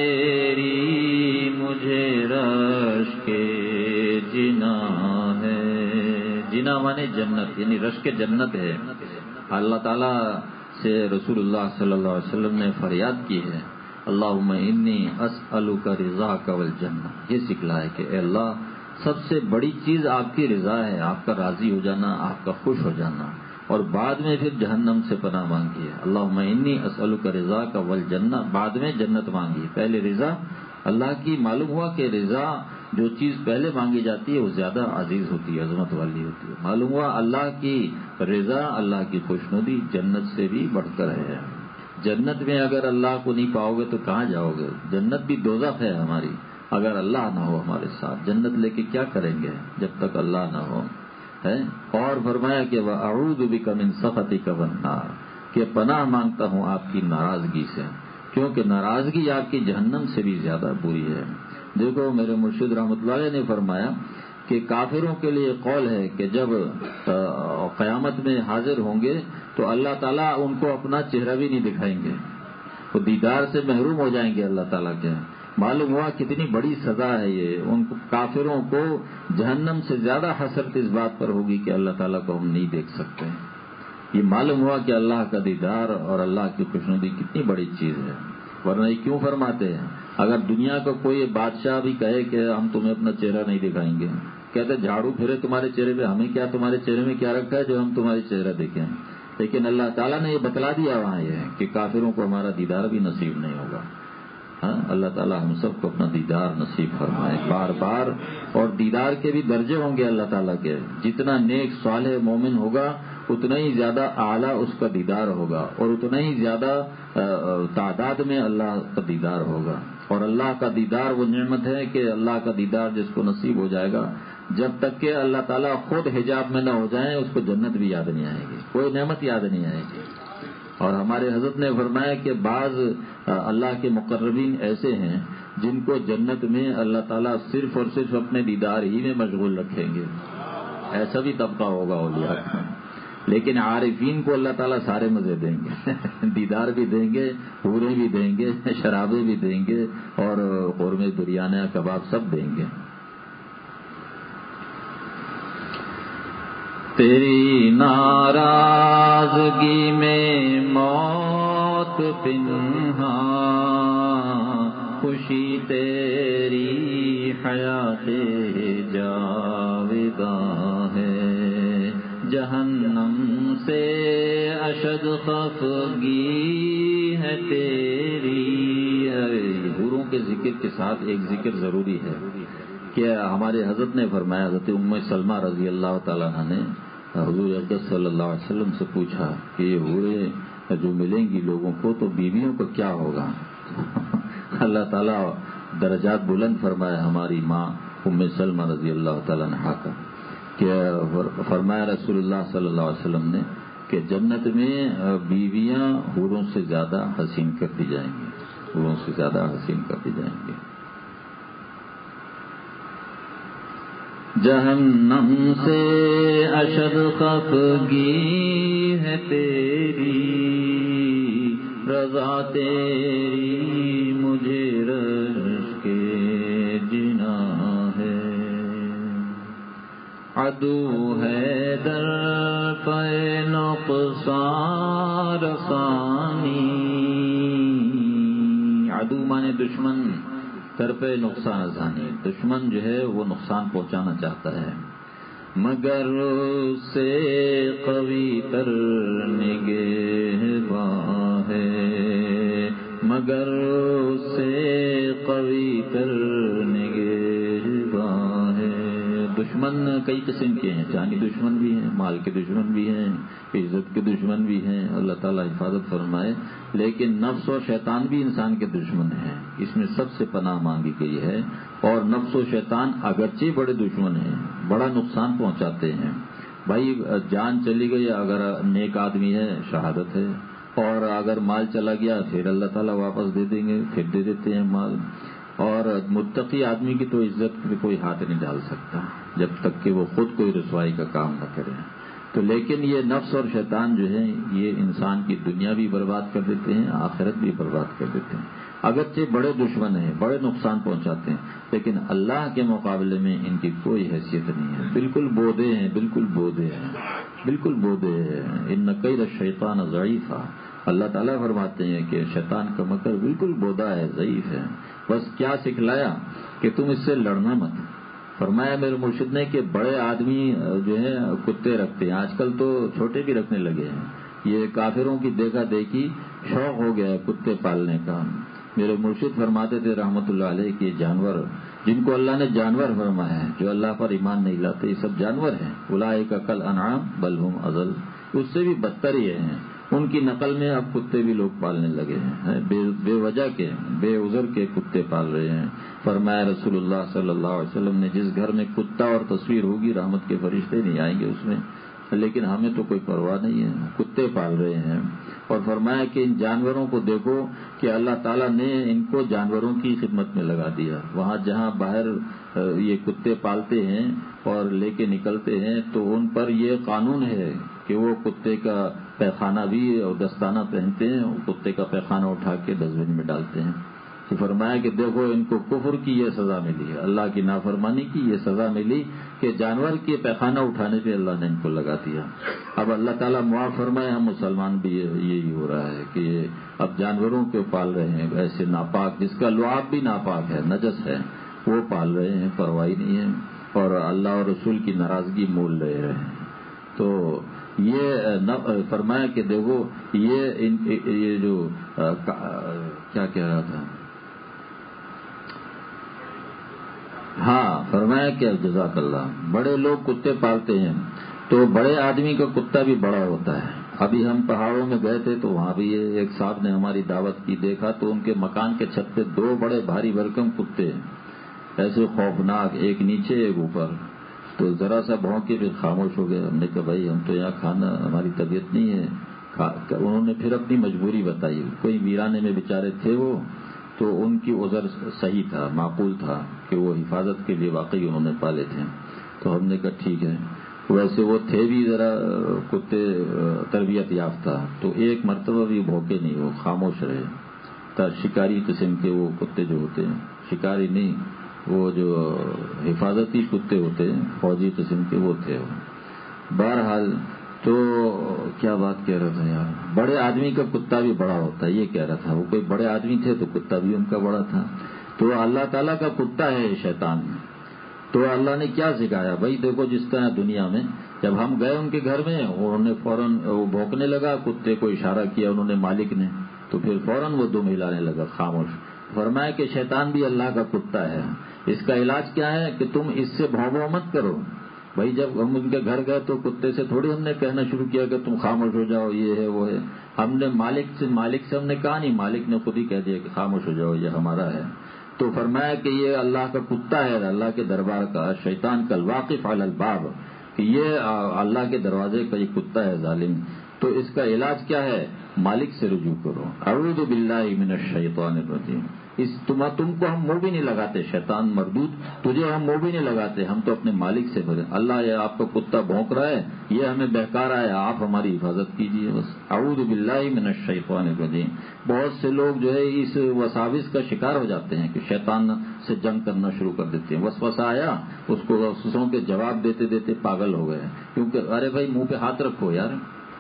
تیری مجھے رشک جنا ہے، جنا مانے جنت، یعنی رشک جنت ہے۔ اللہ تعالیٰ سے رسول اللہ صلی اللہ علیہ وسلم نے فریاد کی ہے، اللہم انی اسألک رضاک والجنہ، یہ سکھلا ہے کہ اے اللہ سب سے بڑی چیز آپ کی رضا ہے، آپ کا راضی ہو جانا، آپ کا خوش ہو جانا، اور بعد میں پھر جہنم سے پناہ مانگی ہے، اللہم انی اسألک رضاک والجنہ، بعد میں جنت مانگی، پہلے رضا اللہ کی۔ معلوم ہوا کہ رضا جو چیز پہلے مانگی جاتی ہے وہ زیادہ عزیز ہوتی ہے، عظمت والی ہوتی ہے۔ معلوم ہوا اللہ کی رضا، اللہ کی خوشنودی جنت سے بھی بڑھ کر ہے۔ جنت میں اگر اللہ کو نہیں پاؤ گے تو کہاں جاؤ گے؟ جنت بھی دوزخ ہے ہماری، اگر اللہ نہ ہو ہمارے ساتھ جنت لے کے کیا کریں گے جب تک اللہ نہ ہو ہے۔ اور فرمایا کہ وَأَعُوذُ بِكَ مِن سَخَطِكَ وَالنَّارِ، کہ پناہ مانگتا ہوں آپ کی ناراضگی سے، کیونکہ ناراضگی آپ کی جہنم سے بھی زیادہ بری ہے۔ دیکھو میرے مرشد رحمۃ اللہ علیہ نے فرمایا کہ کافروں کے لیے قول ہے کہ جب قیامت میں حاضر ہوں گے تو اللہ تعالیٰ ان کو اپنا چہرہ بھی نہیں دکھائیں گے، وہ دیدار سے محروم ہو جائیں گے اللہ تعالیٰ کے۔ معلوم ہوا کتنی بڑی سزا ہے یہ، ان کافروں کو جہنم سے زیادہ حسرت اس بات پر ہوگی کہ اللہ تعالیٰ کو ہم نہیں دیکھ سکتے۔ یہ معلوم ہوا کہ اللہ کا دیدار اور اللہ کی خوشنودی کتنی بڑی چیز ہے، ورنہ یہ کیوں فرماتے ہیں؟ اگر دنیا کا کوئی بادشاہ بھی کہے کہ ہم تمہیں اپنا چہرہ نہیں دکھائیں گے، کہتے جھاڑو پھرے تمہارے چہرے پہ، ہمیں کیا تمہارے چہرے میں کیا رکھا ہے جو ہم تمہارے چہرہ دیکھیں؟ لیکن اللہ تعالیٰ نے یہ بتلا دیا وہاں یہ کہ کافروں کو ہمارا دیدار بھی نصیب نہیں ہوگا۔ ہاں، اللہ تعالیٰ ہم سب کو اپنا دیدار نصیب فرمائے بار بار، اور دیدار کے بھی درجے ہوں گے اللہ تعالیٰ کے، جتنا نیک صالح مومن ہوگا اتنا ہی زیادہ اعلیٰ اس کا دیدار ہوگا، اور اتنا ہی زیادہ تعداد میں اللہ کا دیدار ہوگا۔ اور اللہ کا دیدار وہ نعمت ہے کہ اللہ کا دیدار جس کو نصیب ہو جائے گا، جب تک کہ اللہ تعالیٰ خود حجاب میں نہ ہو جائیں اس کو جنت بھی یاد نہیں آئے گی، کوئی نعمت یاد نہیں آئے گی۔ اور ہمارے حضرت نے فرمایا کہ بعض اللہ کے مقربین ایسے ہیں جن کو جنت میں اللہ تعالیٰ صرف اور صرف اپنے دیدار ہی میں مشغول رکھیں گے، ایسا بھی طبقہ ہوگا اولیاء کا۔ لیکن عارفین کو اللہ تعالیٰ سارے مزے دیں گے، دیدار بھی دیں گے، حوریں بھی دیں گے، شرابیں بھی دیں گے، اور قورمے بریانی کباب سب دیں گے۔ تیری ناراضگی میں موت پنہا، خوشی تیری حیات جاوداں ہے، جہنم سے اشد خفگی ہے تیری۔ حوروں کے ذکر کے ساتھ ایک ذکر ضروری ہے کہ ہمارے حضرت نے فرمایا، حضرت ام سلمہ رضی اللہ تعالیٰ عنہ نے حضور اقدس صلی اللہ علیہ وسلم سے پوچھا کہ یہ حوریں جو ملیں گی لوگوں کو تو بیویوں کو کیا ہوگا؟ اللہ تعالیٰ درجات بلند فرمایا ہماری ماں ام سلمہ رضی اللہ تعالیٰ عنہ کا، کہ فرمایا رسول اللہ صلی اللہ علیہ وسلم نے کہ جنت میں بیویاں حوروں سے زیادہ حسین کر دی جائیں گی، حوروں سے زیادہ حسین کر دی جائیں گی۔ جہنم سے اشد خفگی ہے تیری، رضا تیری مجھے رشک جنا ہے، عدو ہے در پہ نقصان نقصان رسانی، عدو مانے دشمن، طرف نقصان رسانی، دشمن جو ہے وہ نقصان پہنچانا چاہتا ہے، مگر سے قوی تر نگہباں ہے، مگر سے قوی تر نگہباں ہے۔ دشمن کئی قسم کے ہیں، جانی دشمن بھی ہیں، مال کے دشمن بھی ہیں، عزت کے دشمن بھی ہیں، اللہ تعالیٰ حفاظت فرمائے، لیکن نفس اور شیطان بھی انسان کے دشمن ہیں، اس میں سب سے پناہ مانگی گئی ہے۔ اور نفس و شیطان اگرچہ بڑے دشمن ہیں، بڑا نقصان پہنچاتے ہیں۔ بھائی جان چلی گئی اگر نیک آدمی ہے شہادت ہے، اور اگر مال چلا گیا پھر اللہ تعالیٰ واپس دے دیں گے، پھر دے دیتے ہیں مال۔ اور متقی آدمی کی تو عزت پہ کوئی ہاتھ نہیں ڈال سکتا جب تک کہ وہ خود کوئی رسوائی کا کام نہ کرے۔ تو لیکن یہ نفس اور شیطان جو ہے یہ انسان کی دنیا بھی برباد کر دیتے ہیں، آخرت بھی برباد کر دیتے ہیں۔ اگرچہ بڑے دشمن ہیں، بڑے نقصان پہنچاتے ہیں، لیکن اللہ کے مقابلے میں ان کی کوئی حیثیت نہیں ہے، بالکل بودے ہیں، بالکل بودے ہیں، بالکل بودے ہیں۔ ان کید الشیطان ضعیف، اللہ تعالیٰ فرماتے ہیں کہ شیطان کا مکر بالکل بودا ہے، ضعیف ہے۔ بس کیا سکھلایا کہ تم اس سے لڑنا مت۔ فرمایا میرے مرشد نے کہ بڑے آدمی جو ہے کتے رکھتے ہیں، آج کل تو چھوٹے بھی رکھنے لگے ہیں، یہ کافروں کی دیکھا دیکھی شوق ہو گیا ہے کتے پالنے کا۔ میرے مرشد فرماتے تھے رحمت اللہ علیہ کہ جانور جن کو اللہ نے جانور فرمایا ہے، جو اللہ پر ایمان نہیں لاتے، یہ سب جانور ہیں، اولئک کالانعام بل ہم اضل، اس سے بھی بدتر ہی ہیں۔ ان کی نقل میں اب کتے بھی لوگ پالنے لگے ہیں، بے وجہ کے، بے عذر کے کتے پال رہے ہیں۔ فرمایا رسول اللہ صلی اللہ علیہ وسلم نے جس گھر میں کتا اور تصویر ہوگی رحمت کے فرشتے نہیں آئیں گے اس میں، لیکن ہمیں تو کوئی پرواہ نہیں ہے، کتے پال رہے ہیں۔ اور فرمایا کہ ان جانوروں کو دیکھو کہ اللہ تعالیٰ نے ان کو جانوروں کی خدمت میں لگا دیا۔ وہاں جہاں باہر یہ کتے پالتے ہیں اور لے کے نکلتے ہیں تو ان پر یہ قانون ہے کہ وہ کتے کا پیخانہ بھی اور دستانہ پہنتے ہیں، اور کتے کا پیخانہ اٹھا کے ڈسٹ بن میں ڈالتے ہیں۔ تو فرمایا کہ دیکھو ان کو کفر کی یہ سزا ملی ہے، اللہ کی نافرمانی کی یہ سزا ملی کہ جانور کے پیخانہ اٹھانے پہ اللہ نے ان کو لگا دیا۔ اب اللہ تعالیٰ معاف فرمائے، ہم مسلمان بھی یہی ہو رہا ہے کہ اب جانوروں کو پال رہے ہیں ایسے ناپاک، جس کا لعاب بھی ناپاک ہے، نجس ہے، وہ پال رہے ہیں، پرواہ نہیں ہے، اور اللہ اور رسول کی ناراضگی مول رہے ہیں۔ تو یہ فرمایا کہ دیکھو یہ جو کیا کہہ رہا تھا، ہاں فرمایا کہ جزاک اللہ، بڑے لوگ کتے پالتے ہیں تو بڑے آدمی کا کتا بھی بڑا ہوتا ہے۔ ابھی ہم پہاڑوں میں گئے تھے تو وہاں بھی ایک صاحب نے ہماری دعوت کی، دیکھا تو ان کے مکان کے چھت پہ دو بڑے بھاری بھرکم کتے ہیں، ایسے خوفناک، ایک نیچے ایک اوپر۔ تو ذرا سا بھونک کے پھر خاموش ہو گئے۔ ہم نے کہا بھائی ہم تو یہاں کھانا، ہماری طبیعت نہیں ہے۔ انہوں نے پھر اپنی مجبوری بتائی، کوئی ویرانے میں بیچارے تھے وہ، تو ان کی عذر صحیح تھا، معقول تھا کہ وہ حفاظت کے لیے واقعی انہوں نے پالے تھے۔ تو ہم نے کہا ٹھیک ہے، ویسے وہ تھے بھی ذرا کتے تربیت یافتہ، تو ایک مرتبہ بھی بھوکے نہیں، وہ خاموش رہے۔ شکاری قسم کے وہ کتے جو ہوتے ہیں، شکاری نہیں، وہ جو حفاظتی کتے ہوتے ہیں فوجی قسم کے، وہ تھے۔ بہرحال تو کیا بات کہہ رہا تھا یار، بڑے آدمی کا کتا بھی بڑا ہوتا ہے، یہ کہہ رہا تھا۔ وہ کوئی بڑے آدمی تھے تو کتا بھی ان کا بڑا تھا۔ تو اللہ تعالیٰ کا کتا ہے شیطان۔ تو اللہ نے کیا سکھایا بھائی، دیکھو جس طرح دنیا میں جب ہم گئے ان کے گھر میں، انہوں نے فوراً وہ بھونکنے لگا، کتے کو اشارہ کیا انہوں نے مالک نے، تو پھر فوراً وہ دم ہلانے لگا خاموش۔ فرمایا کہ شیطان بھی اللہ کا کتا ہے، اس کا علاج کیا ہے کہ تم اس سے بھونو مت کرو۔ بھائی جب ہم ان کے گھر گئے تو کتے سے تھوڑی ہم نے کہنا شروع کیا کہ تم خاموش ہو جاؤ، یہ ہے وہ ہے۔ ہم نے مالک سے ہم نے کہا نہیں، مالک نے خود ہی کہہ دیا کہ خاموش ہو جاؤ، یہ ہمارا ہے۔ تو فرمایا کہ یہ اللہ کا کتا ہے، اللہ کے دربار کا، شیطان کا الواقف علی الباب، کہ یہ اللہ کے دروازے کا یہ کتا ہے ظالم۔ تو اس کا علاج کیا ہے؟ مالک سے رجوع کرو، اعوذ باللہ من الشیطان الرجیم۔ تم کو ہم منہ بھی نہیں لگاتے، شیطان مردود، تجھے ہم منہ بھی نہیں لگاتے، ہم تو اپنے مالک سے بولے اللہ یہ آپ کا کتا بھونک رہا ہے، یہ ہمیں بہکا رہا ہے، آپ ہماری حفاظت کیجیے بس۔ اعوذ باللہ من الشیطان الرجیم۔ بہت سے لوگ جو ہے اس وساوس کا شکار ہو جاتے ہیں کہ شیطان سے جنگ کرنا شروع کر دیتے ہیں، وسوسہ آیا، اس کو وسوسوں کے جواب دیتے دیتے پاگل ہو گئے، کیونکہ ارے بھائی منہ پہ ہاتھ رکھو یار،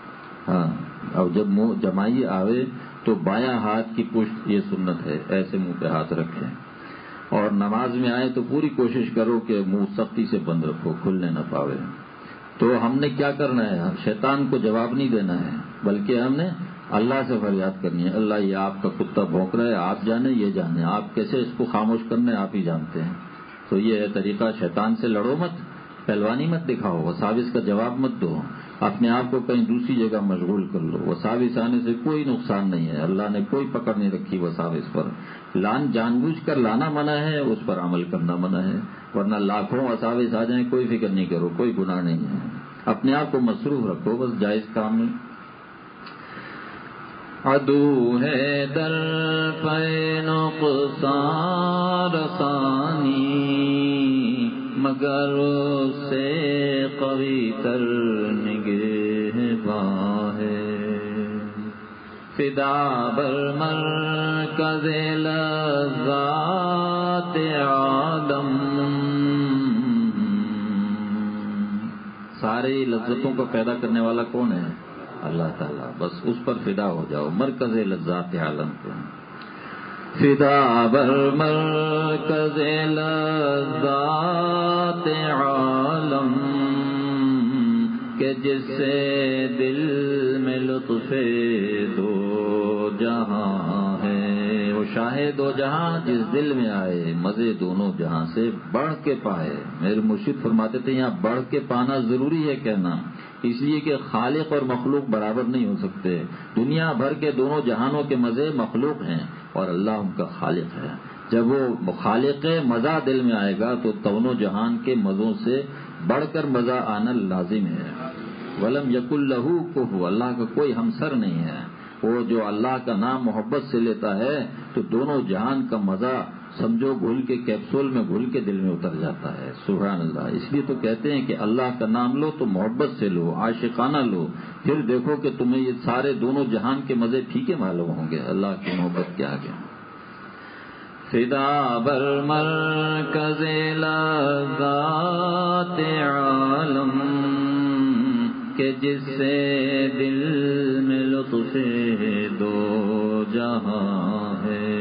ہاں، اور جب منہ جمائی آوے تو بایاں ہاتھ کی پشت، یہ سنت ہے، ایسے منہ پہ ہاتھ رکھیں. اور نماز میں آئے تو پوری کوشش کرو کہ منہ سختی سے بند رکھو، کھلنے نہ پاوے. تو ہم نے کیا کرنا ہے؟ شیطان کو جواب نہیں دینا ہے، بلکہ ہم نے اللہ سے فریاد کرنی ہے. اللہ، یہ آپ کا کتا بھونک رہا ہے، آپ جانے، یہ جانے، آپ کیسے اس کو خاموش کرنا ہے آپ ہی جانتے ہیں. تو یہ ہے طریقہ. شیطان سے لڑو مت، پہلوانی مت دکھاؤ، وساوس کا جواب مت دو، اپنے آپ کو کہیں دوسری جگہ مشغول کر لو. وساوس آنے سے کوئی نقصان نہیں ہے، اللہ نے کوئی پکڑ نہیں رکھی وساوس پر. جان بوجھ کر لانا منع ہے، اس پر عمل کرنا منع ہے. ورنہ لاکھوں وساوس آ جائیں، کوئی فکر نہیں کرو، کوئی گناہ نہیں ہے. اپنے آپ کو مصروف رکھو بس جائز کام میں. عدو ہے در پہ نقصان رسانی، مگر سے قوی تر نگہباں ہے. فدا بر مرکز لذات عالم، سارے لذتوں کو پیدا کرنے والا کون ہے؟ اللہ تعالیٰ. بس اس پر فدا ہو جاؤ، مرکز لذات عالم پہ. فدا بر مرکز لذات عالم، کہ جس سے دل میں لطف دو جہاں ہے. وہ شاہ دو جہاں جس دل میں آئے، مزے دونوں جہاں سے بڑھ کے پائے. میرے مرشد فرماتے تھے یہاں بڑھ کے پانا ضروری ہے کہنا، اس لیے کہ خالق اور مخلوق برابر نہیں ہو سکتے. دنیا بھر کے دونوں جہانوں کے مزے مخلوق ہیں اور اللہ ان کا خالق ہے. جب وہ خالق مزہ دل میں آئے گا تو دونوں جہان کے مزوں سے بڑھ کر مزہ آنا لازم ہے. ولم یکن لہو کفوا، اللہ کا کوئی ہمسر نہیں ہے. وہ جو اللہ کا نام محبت سے لیتا ہے تو دونوں جہان کا مزہ سمجھو گھل کے کیپسول میں گھل کے دل میں اتر جاتا ہے. سبحان اللہ. اس لیے تو کہتے ہیں کہ اللہ کا نام لو تو محبت سے لو، عاشقانہ لو، پھر دیکھو کہ تمہیں یہ سارے دونوں جہان کے مزے پھیکے معلوم ہوں گے اللہ کی محبت کے آگے. فدا بر مرکز لذات عالم، کہ جس سے دل میں لطف دو جہاں ہے.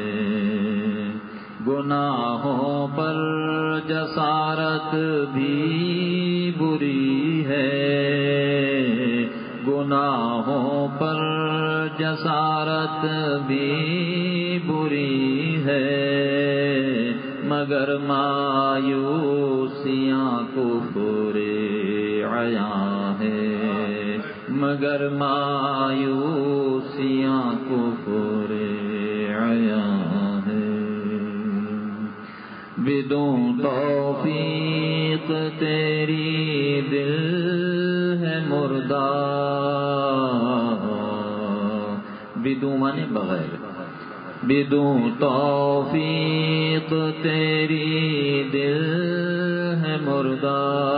گناہوں پر جسارت بھی بری ہے، گناہوں پر جسارت بھی بری ہے، مگر مایوسیاں کفر عیاں ہے، مگر مایوسیاں کفر عیاں ہے. بدوں توفیق تیری دل ہے مردہ، بدوں مانے بغیر، بدوں توفیق تیری دل ہے مردہ،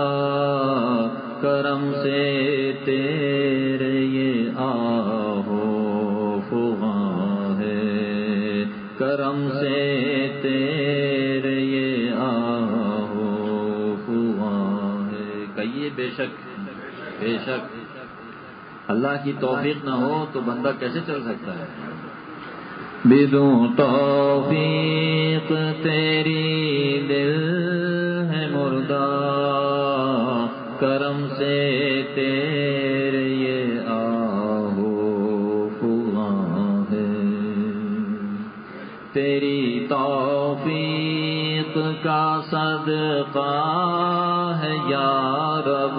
کرم سے تیرے یہ آہو فغاں ہے، کرم سے تیرے یہ آہو فغاں ہے. کہیے بے شک، بے شک اللہ کی توفیق نہ ہو تو بندہ کیسے چل سکتا ہے. بدوں توفیق تیری دل ہے مردہ، کرم سے تیرے یہ آہو فغاں ہے. تیری توفیق کا صدقہ ہے یا رب،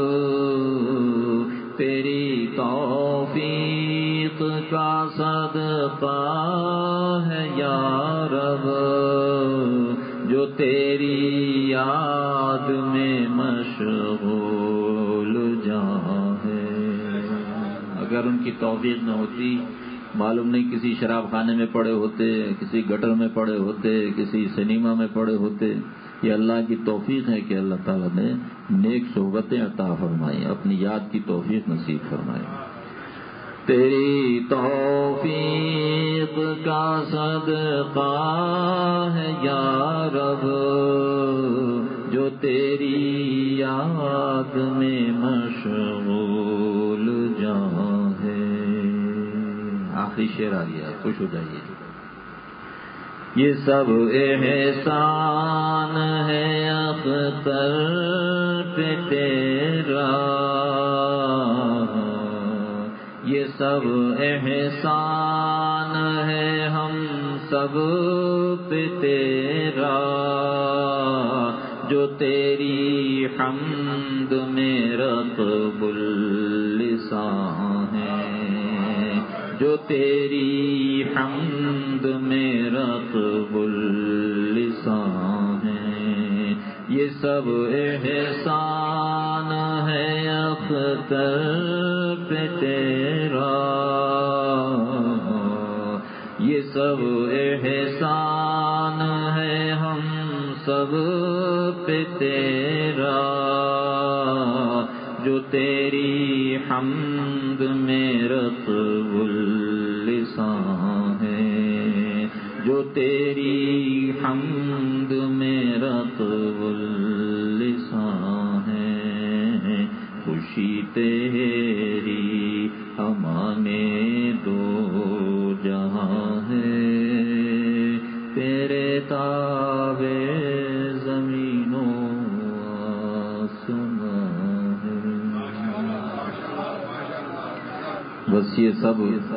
تیری توفیق کا صدقہ ہے یا رب، جو تیری یاد میں مشغول جہاں ہے. اگر ان کی توفیق نہ ہوتی، معلوم نہیں کسی شراب خانے میں پڑے ہوتے، کسی گٹر میں پڑے ہوتے، کسی سنیما میں پڑے ہوتے. یہ اللہ کی توفیق ہے کہ اللہ تعالیٰ نے نیک صحبتیں عطا فرمائی، اپنی یاد کی توفیق نصیب فرمائی. تیری توفیق کا صدقہ ہے یا رب، جو تیری یاد میں مشغول جہاں آخری شعر آ گیا، خوش ہو جائیے۔ یہ سب احسان ہے اختر پہ تیرا، یہ سب احسان ہے ہم سب پہ تیرا، جو تیری حمد میں رطب اللسان ہے، جو تیری حمد میں رطب اللسان ہے، یہ سب احسان ہے اختر پہ تیرا، یہ سب احسان ہے ہم سب پہ تیرا، جو تیری حمد میں رطب اللسان ہے، جو تیری حمد میں رطب اللسان ہے، خوشی تیری ہمارے دو جہاں ہے، تیرے تابع زمین و آسمان ہے۔ بس یہ سب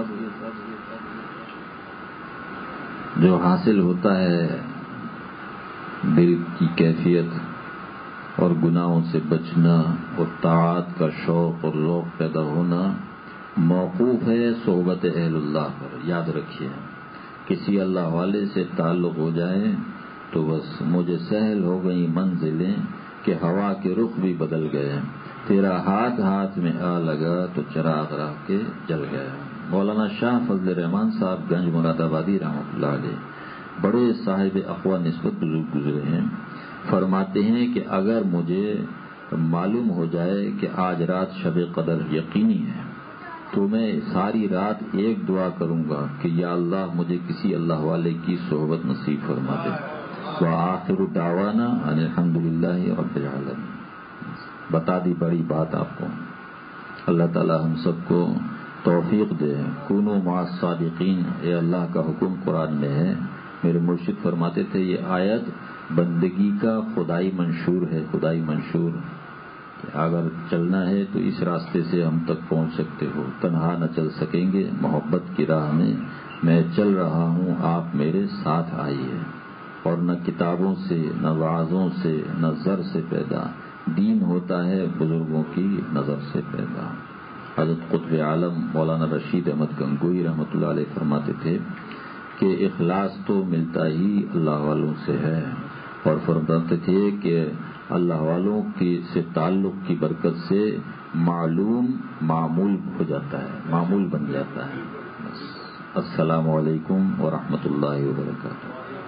جو حاصل ہوتا ہے دل کی کیفیت اور گناہوں سے بچنا اور طاعات کا شوق اور ذوق پیدا ہونا موقوف ہے صحبت اہل اللہ پر۔ یاد رکھیے، کسی اللہ والے سے تعلق ہو جائے تو بس مجھے سہل ہو گئی منزلیں کہ ہوا کے رخ بھی بدل گئے، تیرا ہاتھ ہاتھ میں آ لگا تو چراغ راہ کے جل گیا۔ مولانا شاہ فضل الرحمان صاحب گنج مراد آبادی رحمۃ اللہ علیہ بڑے صاحب اقوا نسبت بزرگ گزرے ہیں، فرماتے ہیں کہ اگر مجھے معلوم ہو جائے کہ آج رات شب قدر یقینی ہے تو میں ساری رات ایک دعا کروں گا کہ یا اللہ مجھے کسی اللہ والے کی صحبت نصیب فرما دے۔ وآخر دعوانا ان الحمدللہ رب العالمین۔ بتا دی بڑی بات آپ کو، اللہ تعالی ہم سب کو توفیق دے۔ کونوا مع الصادقین، اے اللہ کا حکم قرآن میں ہے۔ میرے مرشد فرماتے تھے یہ آیت بندگی کا خدائی منشور ہے، خدائی منشور۔ اگر چلنا ہے تو اس راستے سے ہم تک پہنچ سکتے ہو، تنہا نہ چل سکیں گے، محبت کی راہ میں چل رہا ہوں، آپ میرے ساتھ آئیے۔ اور نہ کتابوں سے، نہ وعظوں سے، نہ زر سے پیدا، دین ہوتا ہے بزرگوں کی نظر سے پیدا۔ حضرت قطب عالم مولانا رشید احمد گنگوئی رحمۃ اللہ علیہ فرماتے تھے کہ اخلاص تو ملتا ہی اللہ والوں سے ہے، اور فرماتے تھے کہ اللہ والوں سے تعلق کی برکت سے معلوم معمول ہو جاتا ہے، معمول بن جاتا ہے۔ السلام علیکم ورحمۃ اللہ وبرکاتہ۔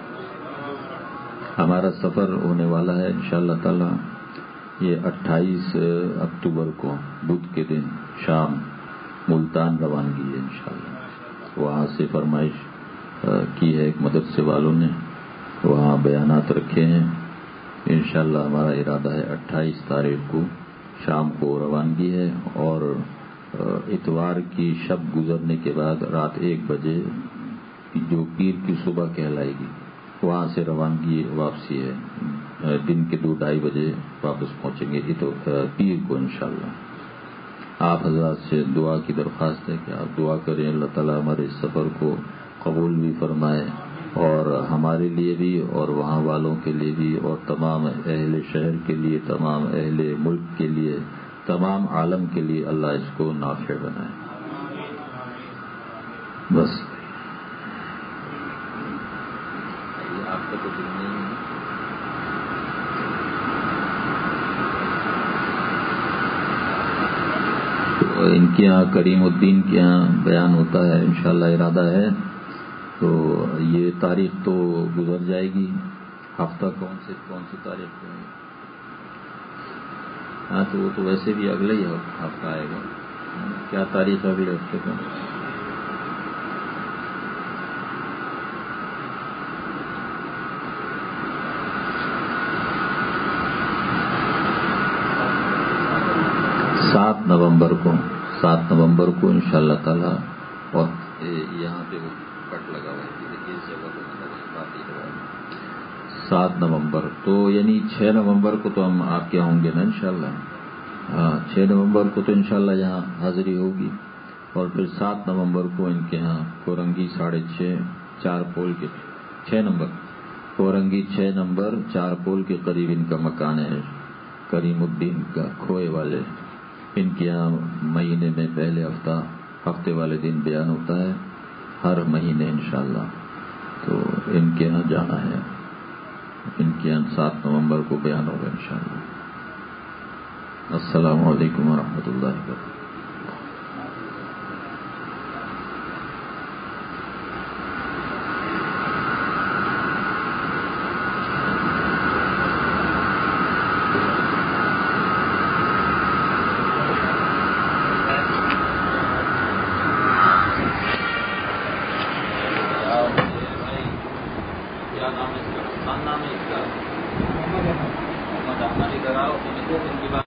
ہمارا سفر ہونے والا ہے انشاءاللہ تعالی یہ 28 اکتوبر کو بدھ کے دن شام ملتان روانگی ہے انشاءاللہ۔ وہاں سے فرمائش کی ہے ایک مدرسے والوں نے، وہاں بیانات رکھے ہیں۔ انشاءاللہ ہمارا ارادہ ہے 28 تاریخ کو شام کو روانگی ہے، اور اتوار کی شب گزرنے کے بعد رات 1 بجے جو پیر کی صبح کہلائے گی وہاں سے روانگی واپسی ہے، دن کے 2-2:30 بجے واپس پہنچیں گے پیر کو انشاءاللہ۔ آپ حضرات سے دعا کی درخواست ہے کہ آپ دعا کریں، اللہ تعالیٰ ہمارے اس سفر کو قبول بھی فرمائے، اور ہمارے لیے بھی اور وہاں والوں کے لیے بھی، اور تمام اہل شہر کے لیے، تمام اہل ملک کے لیے، تمام عالم کے لیے اللہ اس کو نافع بنائے۔ بس آپ کا تو دل نہیں ہے۔ ان کے یہاں کریم الدین کے یہاں بیان ہوتا ہے انشاءاللہ، ارادہ ہے تو یہ تاریخ تو گزر جائے گی، ہفتہ کون سی تاریخ کو ہے؟ ہاں تو وہ تو ویسے بھی اگلے ہی ہفتہ آئے گا۔ کیا تاریخ اگلے ہفتے کو؟ 7 نومبر کو انشاءاللہ تعالی، اور یہاں پہ وہ کٹ لگا ہوا ہے، دیکھیے اس جگہ پہ بات یہ ہوا ہے 7 نومبر، تو یعنی 6 نومبر کو تو ہم آپ کے ہوں گے نا انشاءاللہ. ہاں 6 نومبر کو تو انشاءاللہ یہاں حاضری ہوگی، اور پھر 7 نومبر کو ان کے ہاں کورنگی 6.5 4 پول کے 6 نمبر کورنگی 6 نمبر 4 پول کے قریب ان کا مکان ہے، کریم الدین کا کھوئے والے. ان کے یہاں مہینے میں پہلے ہفتے والے دن بیان ہوتا ہے ہر مہینے انشاءاللہ. تو ان کے یہاں جانا ہے، ان کے یہاں 7 نومبر کو بیان ہوگا انشاءاللہ. السلام علیکم ورحمۃ اللہ وبرکاتہ. نام ہے اس کا محمد احمد.